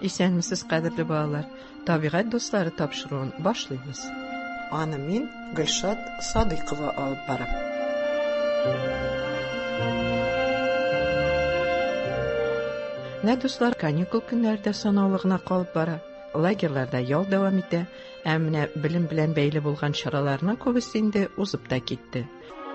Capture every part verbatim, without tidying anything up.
Исәнмесез, кадерле балалар. Табигать дуслары тапшыруын башлыйбыз. Аны мин Гөлшат Садыйкова алып барам. Нә дуслар, каникул көннәрдә санаулы гына калып бара. Лагерьларда ял дәвам итә, ә менә белем белән бәйле булган чараларның күбесе инде узып та китте.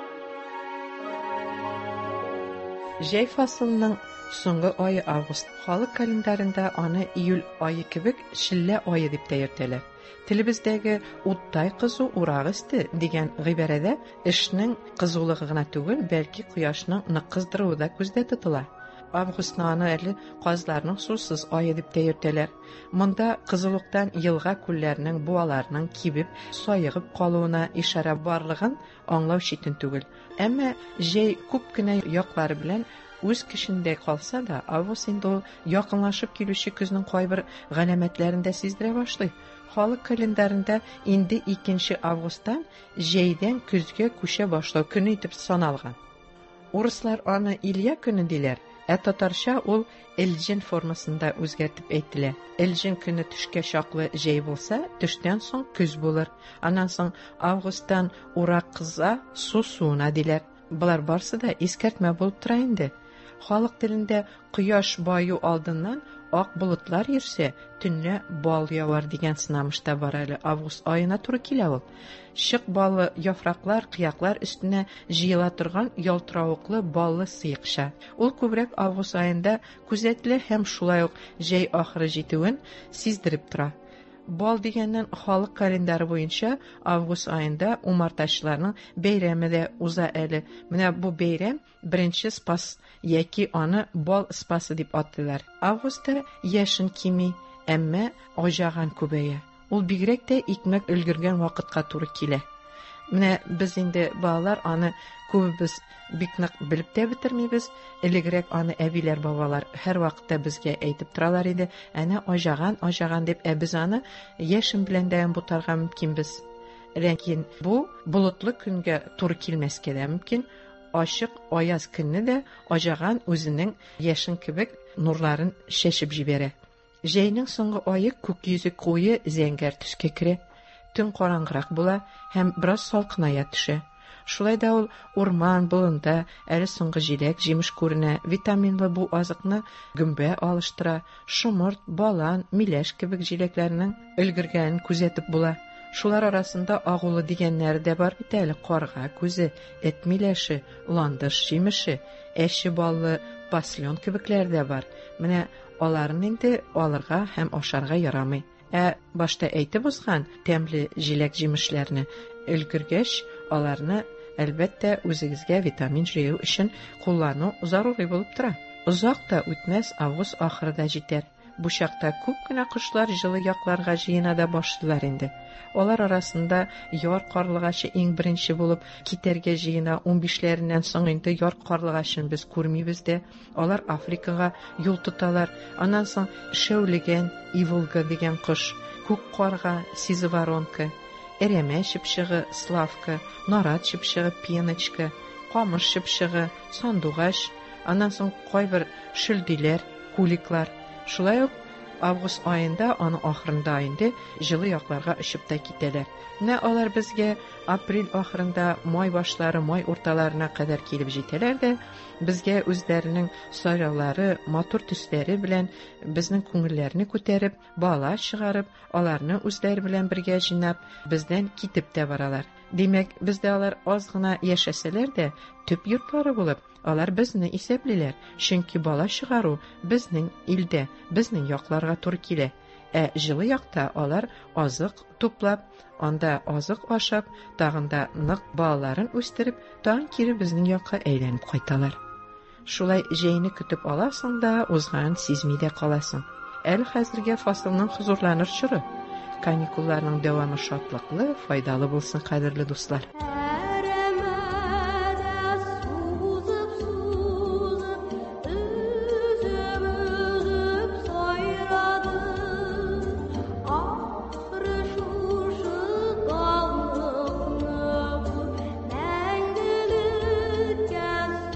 Җәй фасылының соңгы айы август. Халык календарында аны июль айы кебек шиллә айы дип тә йөртәләр. Телебездәге уттай кызу урак өсте дигән гыйбарәдә эшнең кызулыгы гына түгел, бәлки кояшның нык кыздыруы да күздә тотыла. Августны аны әле казларның сусыз айы дип тә йөртәләр. Монда кызылыктан елга күлләрнең, буаларның кибеп, саегып калуына ишара барлыгын аңлау читен түгел. Әмма җәй күп кенә яклары белән үз кешендә калса да, август инде якынлашып килүче көзнең кайбер галәмәтләрен дә сиздерә башлый. Халык календарында инде икенче августтан җәйдән көзгә күчә башлау көне итеп саналган. Урыслар аны Илья көне диләр, ә татарча ул Элҗен формасында үзгәртеп әйтелә. Элҗен көне төшкә чаклы җәй булса, төштән соң көз булыр. Аннан соң августтан урак кыза, су суына диләр. Булар барсы да искәртмә булып тора инде. Халык телендә кояш баю алдыннан ак болытлар йөрсә, төнлә бал явар дигән сынамышта бар әле. Август аена туры килә ул. Шык балы яфраклар, кыяклар өстенә җыела торган ялтыравыклы баллы сыекча. Ул күбрәк август аенда күзәтелә һәм шулай ук җәй ахыры җитүен сиздереп тора. Бал дигәннән халык календары буенча август аенда умартачыларның бәйрәме дә уза әле. Менә бу бәйрәм беренче спас яки аны бал спасы дип атыйлар. Августта яшен кими, әмма ажаган күбәя. Ул бигрәк тә икмәк өлгергән вакытка туры килә. Менә без инде балалар аны күбебез бик нык белеп тә бетермибез. Элегрәк аны әбиләр, бабалар һәр вакытта безгә әйтеп торалар иде. Әнә ажаган, ажаган дип, ә без аны яшен белән дә бутарга мөмкинбез. Ләкин бу болытлы көнгә туры килмәскә дә мөмкин. Ачык аяз көнне дә ажаган үзенең яшен кебек нурларын шәшеп җибәрә. Җәйнең соңгы айы күк йөзе куе зәңгәр төскә керә. Төн караңгырак була һәм бераз салкыная төшә. Шулай да ул урман болында әле соңгы җиләк, җимеш күренә. Витаминлы бу азыкны гөмбә алыштыра. Шомырт, балан, миләш кебек җиләкләрнең өлгергәнен күзәтеп була. Шулар арасында агулы дигәннәр дә бар бит әле: карга күзе, эт миләше, ландыш җимеше, әче баллы паслен кебекләр дә бар. Менә аларны инде алырга һәм ашарга ярамый. Ә башта әйтеп узган тәмле җиләк җимешләрне өлгергәч, аларны әлбәттә үзегезгә витамин җыю өчен куллану зарури булып тора. Озак та үтмәс, август ахырда җитәр. Бу чакта күп кенә кошлар җылы якларга җыена да башлыйлар инде. Алар арасында яр карлыгачы иң беренче булып китәргә җыена. ун бишләреннән соң инде яр карлыгачын без күрмибез дә. Алар Африкага юл тоталар. Аннан соң шәүлегән иволга дигән кош, күк карга сизоворонка, әрәмә чыпчыгы славка, нарат чыпчыгы пеночка, камыш чыпчыгы сандугач, аннан соң кайбер шөлдиләр, куликлар. Шулай ук август аенда, аны ахырында инде җылы якларга очып та китәләр. Менә алар безгә апрель ахырында, май башлары, май урталарына кадәр килеп җитәләр дә безгә үзләренең сайлаулары, матур төсләре белән безнең күңелләрне күтәреп, бала чыгарып, аларны үзләре белән бергә җыйнап, бездән китеп тә баралар. Димәк, бездә алар аз гына яшәсәләр дә, төп йортлары булып, алар безне исәплиләр. Чөнки бала чыгару безнең илдә, безнең якларга туры килә. Ә җылы якта алар азык туплап, анда азык ашап, тагын да нык балаларын үстереп, тагын кире безнең якка әйләнеп кайталар. Шулай җәйне көтеп аласың да, узган сизми дә каласың. Әле хәзергә фасылның хузурланыр чоры. Каникулларның дәвамы шатлыклы, файдалы булсын, кадерле дуслар.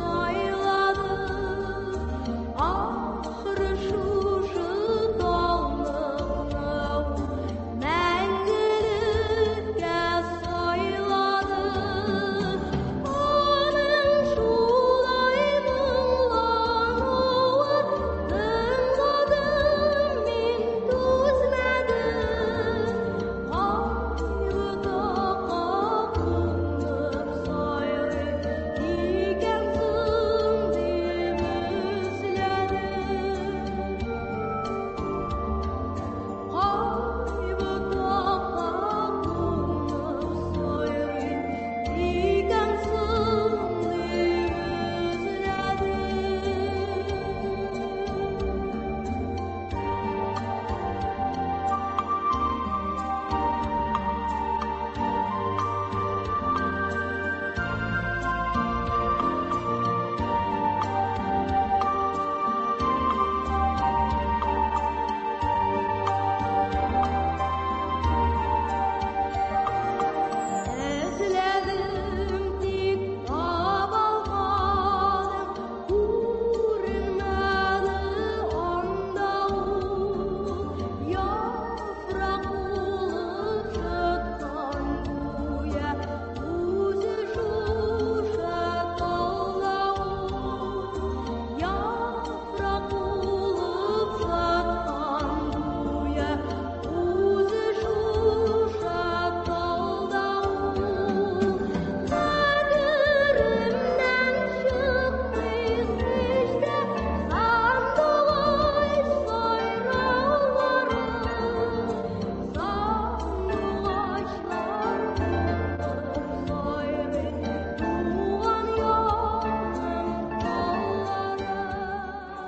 All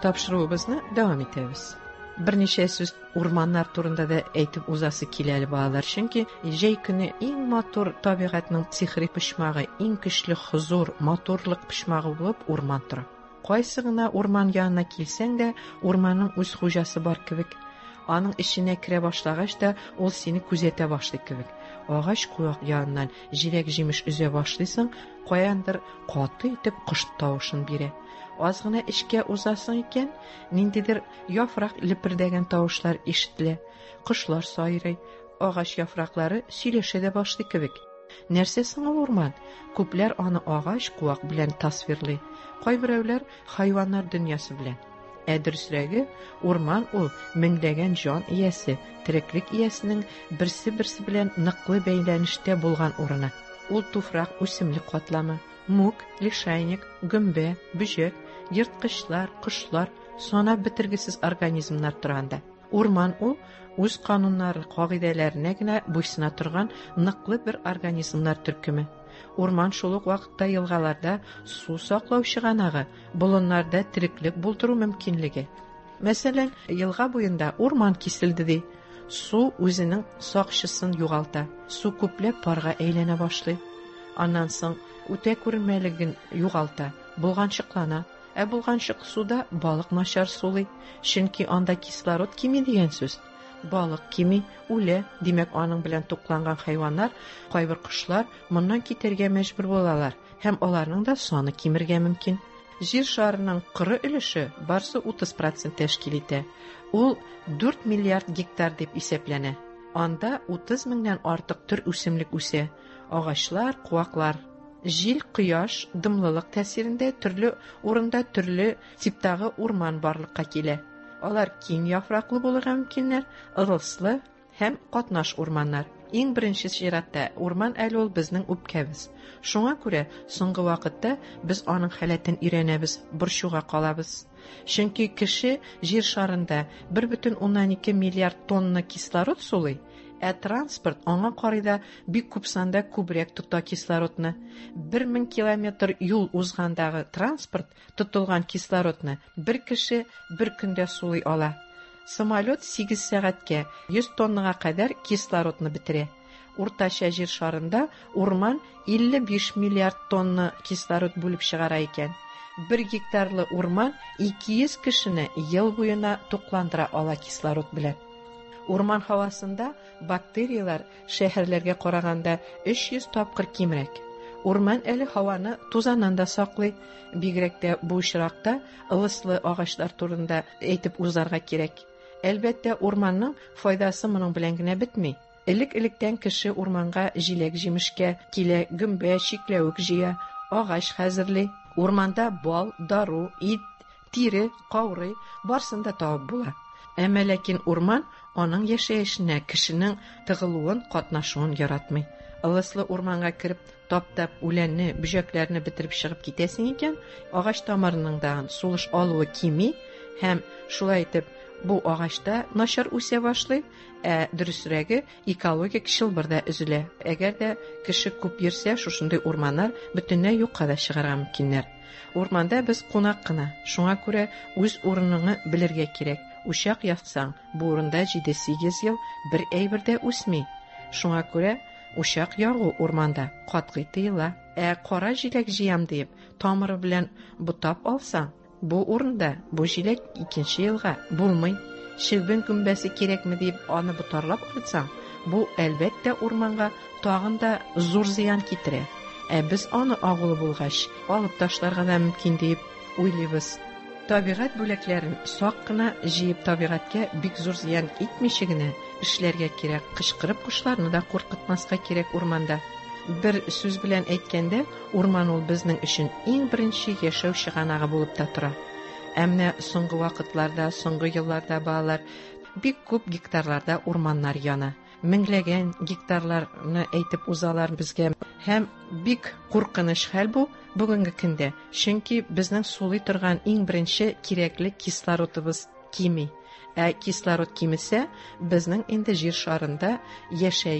тапшыруыбызны дәвам итәбез. Берничә сүз урманнар турында да әйтеп узасы киләле балалар, чөнки җәй көне иң матур табигатьнең сихри почмагы, иң көчле хузур, матурлык почмагы булып урман тора. Кайсы гына урман янына килсәң дә, урманның үз хуҗасы бар кебек, аның эченә керә башлагач да ул сине күзәтә башлый кебек. Агач куак яныннан җиләк-җимеш өзә башлыйсың, каяндыр каты итеп кош тавышын бирә. Аз гына эчкә узасың икән, ниндидер яфрак лепердәгән тавышлар ишетелә. Кошлар сайрый, агач яфраклары сөйләшә дә башлый кебек. Нәрсә соң ул урман? Күпләр аны агач куак белән тасвирлый, кайберәүләр хайваннар дөньясы белән. Ә дөресрәге, урман ул меңләгән җан иясе, тереклек иясенең берсе-берсе белән ныклы бәйләнештә булган урыны. Ул туфрак үсемлек катламы, мук, лишайник, гөмбә, бөҗәк, йырткычлар, кошлар, санап бетергесез организмнар торганда. Урман ул үз кануннары, кагыйдәләренә генә буйсына торган ныклы бер организмнар төркеме. Урман шул ук вакытта елгаларда су саклау чыганагы, болыннарда тереклек булдыру мөмкинлеге. Мәсәлән, елга буенда урман киселде ди. Су үзенең сакчысын югалта. Су күпләп парга әйләнә башлый. Аннан соң үтә күренмәлеген югалта, булганчыклана. Ә булганчык суда балык начар сулый, чөнки анда кислород кими дигән сүз. Балык кими, үлә, димәк аның белән тукланган хайваннар, кайбер кошлар моннан китәргә мәҗбүр булалар, һәм аларның да саны кимергә мөмкин. Җир шарының кыры өлеше барсы утыз процент тәшкил итә. Ул дүрт миллиард гектар дип исәпләнә. Анда утыз меңнән артык төр үсемлек үсә. Агачлар, куаклар. Җил, кояш, дымлылык тәсирендә төрле урында төрле типтагы урман барлыкка килә. Алар киң яфраклы булырга мөмкиннәр, ырылслы һәм катнаш урманнар. Иң беренче чиратта урман әле ул безнең үпкәбез. Шуңа күрә соңгы вакытта без аның халәтен өйрәнәбез, борчуга калабыз. Чөнки кеше җир шарында бер бөтен уннан ике миллиард тонна кислород сулый, ә транспорт аңа карыйда бик күп санда күбрәк тота кислородны. бер мең километр юл узгандагы транспорт тотылган кислородны бер кеше бер көндә сулый ала. Самолет сигез сәгатькә йөз тоннага кадәр кислородны бетерә. Уртача җир шарында урман илле биш миллиард тонна кислород бүлеп чыгара икән. Бер гектарлы урман ике йөз кешене ел буена тукландыра ала кислород белән. Урман һавасында бактериялар шәһәрләргә караганда өч йөз тапкыр кимрәк. Урман әле һаваны тузаннан да саклый. Бигрәк тә бу очракта ылыслы агачлар турында әйтеп узарга кирәк. Әлбәттә, урманның файдасы моның белән генә бетми. Элек-электән кеше урманга җиләк-җимешкә килә, гөмбә, чикләвек җыя, агач хәзерли. Урманда бал, дару, ит, тире, каурый барсында табып була. Әмма ләкин урман аның яшәешенә кешенең тыгылуын, катнашуын яратмый. Ылыслы урманга кереп, таптап үләнне, бөҗәкләрне бетереп чыгып китәсең икән, агач тамырының да сулыш алуы кими, һәм шулай итеп бу агачта начар үсә башлый, ә дөресрәге экологик чылбыр да өзелә. Әгәр дә кеше күп йөрсә, шушындай урманнар бөтенләй юкка да чыгарга мөмкиннәр. Урманда без кунак кына, шуңа күрә үз урыныңны белергә кирәк. Учак ясаң, бу урында җиде-сигез ел бер әйбер дә үсми. Шуңа күрә учак ягу урманда катгый тыела. Ә кара җиләк җыям дип, тамыры белән бутап алсаң, бу урында бу җиләк икенче елга булмый. Шилбен күмбәсе кирәкме дип аны бутарлап алсаң, бу әлбәттә урманга тагын да зур зыян китерә. Ә без аны агулы булгач алып ташларга да мөмкин дип уйлыйбыз. Табигать бүләкләрен сак кына җыеп табигатькә бик зур зыян итмичә генә эшләргә кирәк. Кычкырып кошларны да куркытмаска кирәк урманда. Бер сүз белән әйткәндә, урман ул безнең өчен иң беренче яшәү чыганагы булып та тора. Әмма соңгы вакытларда, соңгы елларда балалар бик күп гектарларда урманнар яна. Меңләгән гектарларны әйтеп узалар безгә. Һәм бик куркыныч хәл бу бүгенге көндә. Чөнки безнең сулый торган иң беренче кирәкле кислородыбыз кими. Ә кислород кимесә, безнең инде җир шарында яшәеш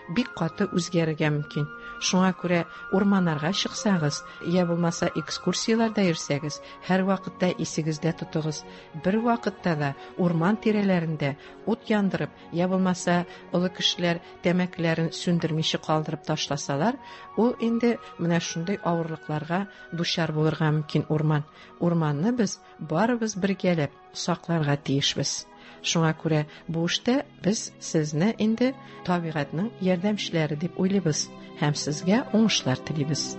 бик каты үзгәрергә мөмкин. Шуңа күрә урманнарга чыксагыз, я булмаса экскурсияларда йөрсәгез, һәр вакытта исегездә тотыгыз. Бер вакытта да урман тирәләрендә ут яндырып, я булмаса олы кешеләр тәмәкеләрен сүндермичә калдырып ташласалар, ул инде менә шундый авырлыкларга дучар булырга мөмкин урман. Урманны без барыбыз бергәләп сакларга тиешбез. Шуңа күрә бу эштә без сезне инде табигатьнең ярдәмчеләре дип уйлыйбыз һәм сезгә уңышлар телибез.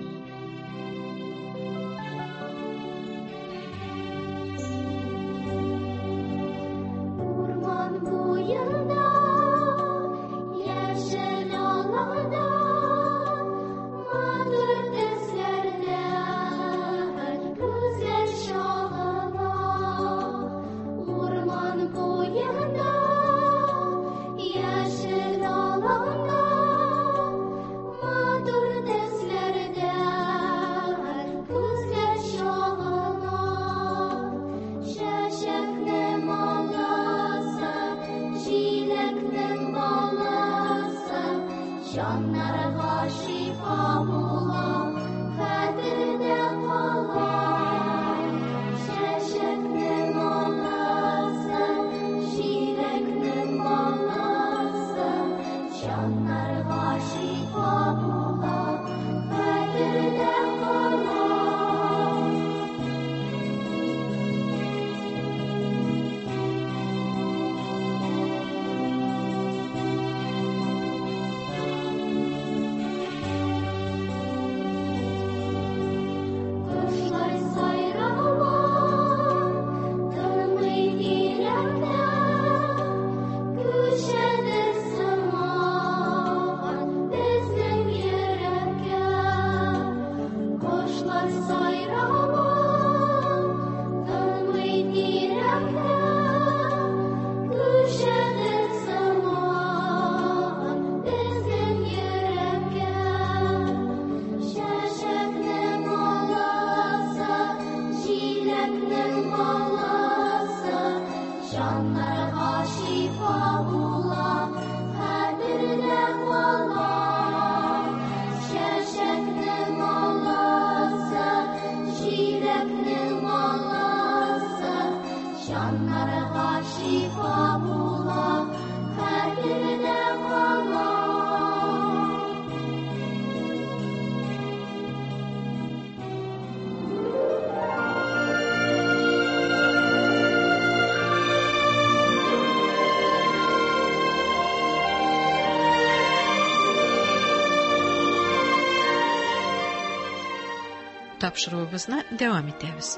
Тапшыруыбызны дәвам итәбез.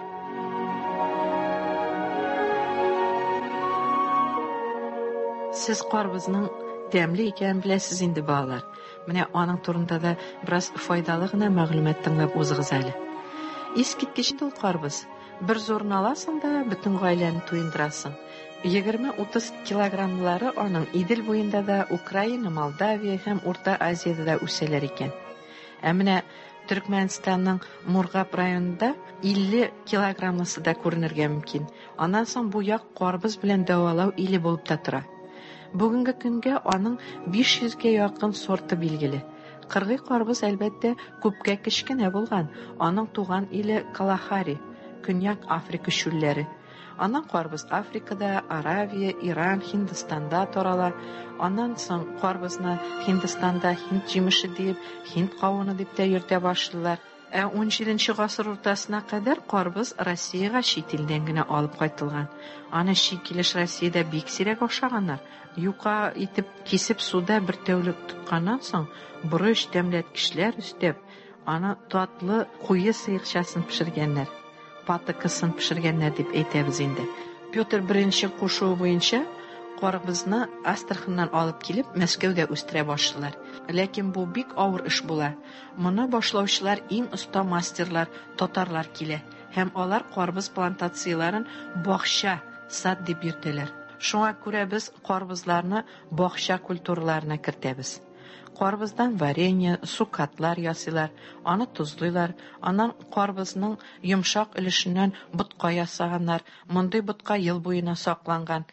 Сез карбызның тәмле икәнен беләсез инде, балалар. Менә аның турында да бераз файдалы гына мәгълүмат тыңлап узыгыз әле. Искиткеч ул карбыз. Бер зорын аласың да бөтен гаиләне туендырасың. егерме-утыз килограммлары аның Идел буенда да, Украина, Молдавия һәм Урта Азиядә дә үсәләр икән. Ә менә Төркмәнстанның Мургап районында илле килограммысы да күренергә мөмкин. Аннан соң бу як карбыз белән дәвалау иле булып та тора. Бүгенге көнгә аның биш йөзгә якын сорты билгеле. Кыргый карбыз әлбәттә күпкә кечкенә булган. Аның туган иле Калахари, Көньяк Африка чүлләре. Аннан карбыз Африкада, Аравия, Иран, Һиндстанда тарала. Аннан соң карбызны Һиндстанда Һинд җимеше дип, Һинд кавыны дип тә йөртә башлыйлар. Ә ун җиденче гасыр уртасына кадәр карбыз Россиягә чит илдән генә алып кайтылган. Аны чикилеш Россиядә бик сирәк ашаганнар. Юка итеп кисеп суда бер тәүлек тотканнан соң борыч тәмләткечләр өстәп, аны татлы куе сыерчасын пешергәннәр. Патыкысын пешергәннәр дип әйтәбез инде. Петр беренче кушуы буенча карбызны Астраханнан алып килеп Мәскәүдә үстерә башлыйлар. Ләкин бу бик авыр эш була. Моны башлаучылар иң оста мастерлар татарлар килә һәм алар карбыз плантацияларын бакча, сад дип йөртәләр. Шуңа күрә без карбызларны бакча культураларына кертәбез. Карбыздан варенье, сукатлар ясыйлар, аны тузлыйлар. Аннан карбызның йомшак өлешеннән ботка ясаганнар. Мондый ботка ел буена сакланган.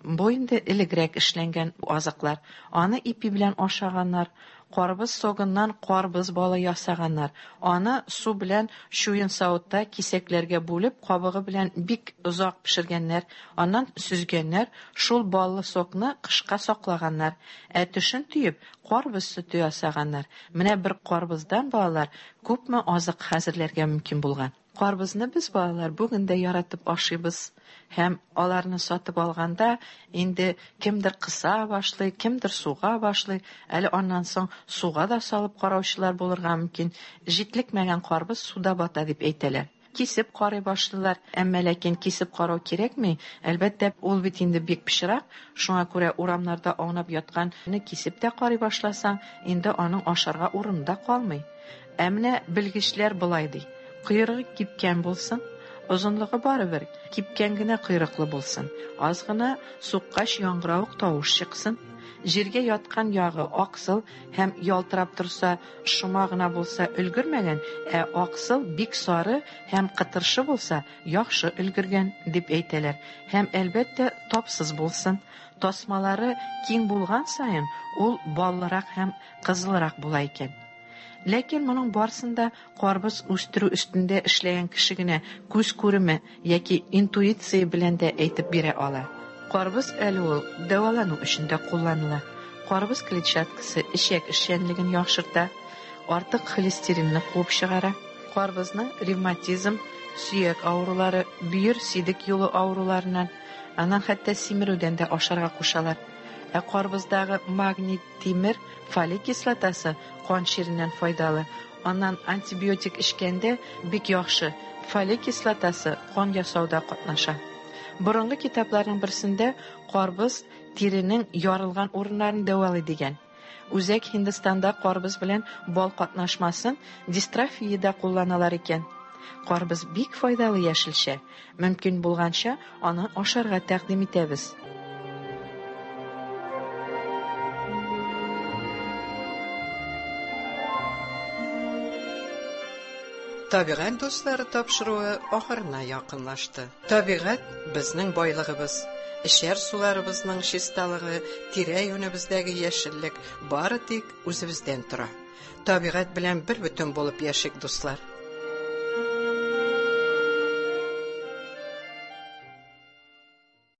Бу инде элегрәк эшләнгән азыклар. Аны ипи белән ашаганнар. Карбыз согыннан карбыз балы ясаганнар. Аны су белән шуен савытта кисәкләргә бүлеп, кабыгы белән бик озак пешергәннәр. Аннан сүзгәннәр, шул баллы сокны кышка саклаганнар. Ә төшен төеп, карбыз сөте ясаганнар. Менә бер карбыздан балалар күпме азык хәзерләргә мөмкин булган. Карбызны без балалар бүген дә яратып ашыйбыз. Һәм аларны сатып алганда инде кемдер кыса башлый, кемдер суга башлый, әле аннан соң суга да салып караучылар булырга мөмкин. Җитлекмәгән карбыз суда бата дип әйтәләр. Кисеп карый башлыйлар, әмма ләкин кисеп карау кирәкми. Әлбәттә, ул бит инде бик пешерак, шуңа күрә урамнарда аунап ятканны кисеп тә карый башласаң, инде аның ашарга урында калмый. Ә менә белгечләр булай ди: койрыгы кипкән булсын, озынлыгы барыбер, кипкән генә койрыклы булсын. Аз гына суккач яңгыравык тавыш чыксын. Җиргә яткан ягы аксыл һәм ялтырап торса, шома гына булса өлгермәгән, ә аксыл бик сары һәм кытыршы булса, яхшы өлгергән дип әйтәләр. Һәм әлбәттә тапсыз булсын. Тасмалары киң булган саен, ул баллырак һәм кызылрак була икән. Ләкин моның барсында карбыз үстерү өстендә эшләгән кеше генә күз күреме яки интуиция белән дә әйтеп бирә ала. Карбыз әле ул дәвалану өчен дә кулланыла. Карбыз клетчаткасы ишәк эшчәнлеген яхшырта, артык холестеринны куып чыгара. Карбызны ревматизм, сөяк авырулары, бөер сидек юлы авыруларыннан, аннан хәтта симерүдән дә ашарга кушалар. Ә карбыздагы магний, тимер, фолик кислотасы кан ширеннән файдалы. Аннан антибиотик эчкәндә бик яхшы. Фолик кислотасы кан ясауда катнаша. Борынгы китапларның берсендә карбыз тиренең ярылган урыннарын дәвалый дигән. Үзәк Һиндстанда карбыз белән бал катнашмасын дистрофиядә кулланалар икән. Карбыз бик файдалы яшелчә. Мөмкин булганча аны ашарга тәкъдим итәбез. Табигать дуслары тапшыруы ахырына якынлашты. Табигать безнең байлыгыбыз. Эшәр суларыбызның чисталыгы, тирә-юнебездәге яшеллек бары тик үзебездән тора. Табигать белән бер бөтен булып яшик, дуслар.